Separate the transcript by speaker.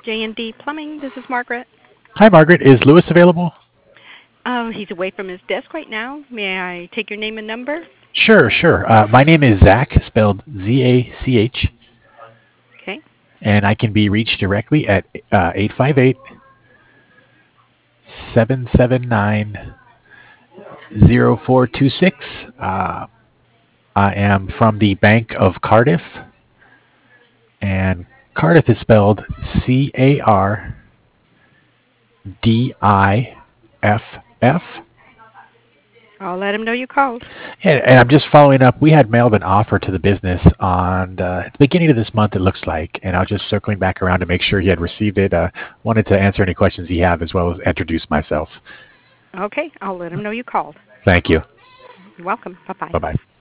Speaker 1: J&D Plumbing. This is Margaret.
Speaker 2: Hi, Margaret. Is Lewis available?
Speaker 1: Oh, he's away from his desk right now. May I take your name and number?
Speaker 2: Sure. My name is Zach, spelled Zach,
Speaker 1: Okay.
Speaker 2: and I can be reached directly at 858 I am from the Bank of Cardiff, and Cardiff is spelled Cardiff.
Speaker 1: I'll let him know you called.
Speaker 2: And I'm just following up. We had mailed an offer to the business on at the beginning of this month, it looks like, and I was just circling back around to make sure he had received it. Wanted to answer any questions he have as well as introduce myself.
Speaker 1: Okay, I'll let him know you called.
Speaker 2: Thank you.
Speaker 1: You're welcome. Bye-bye.
Speaker 2: Bye bye.